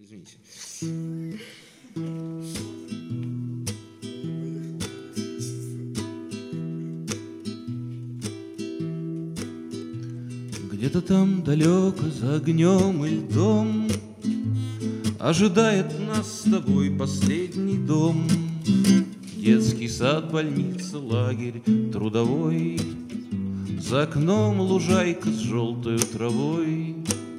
Извините. Где-то там далеко за огнем и льдом ожидает нас с тобой последний дом. Детский сад, больница, лагерь трудовой, за окном лужайка с желтой травой.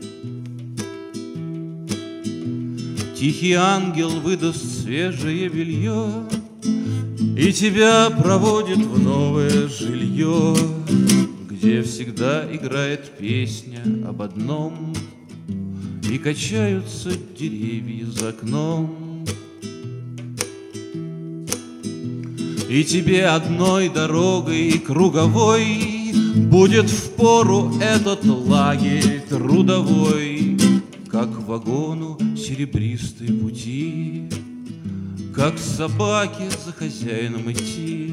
Тихий ангел выдаст свежее белье и тебя проводит в новое жилье, где всегда играет песня об одном и качаются деревья за окном. И тебе одной дорогой круговой будет впору этот лагерь трудовой, как вагону серебристой пути, как собаке за хозяином идти.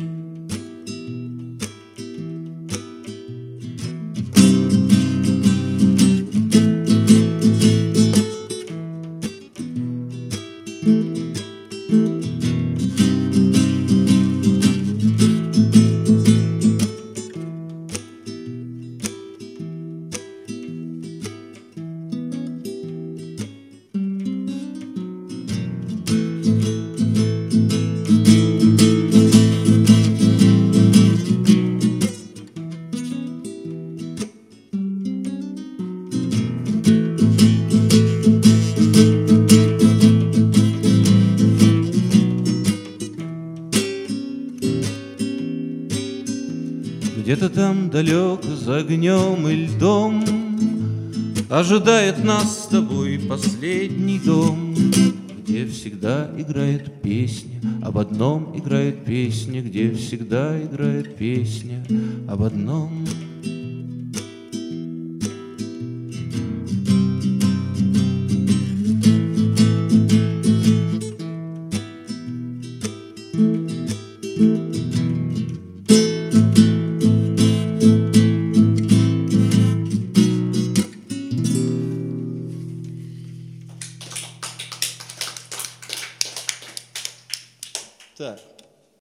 Где-то там далеко за огнем и льдом ожидает нас с тобой последний дом, где всегда играет песня об одном, играет песня, где всегда играет песня об одном.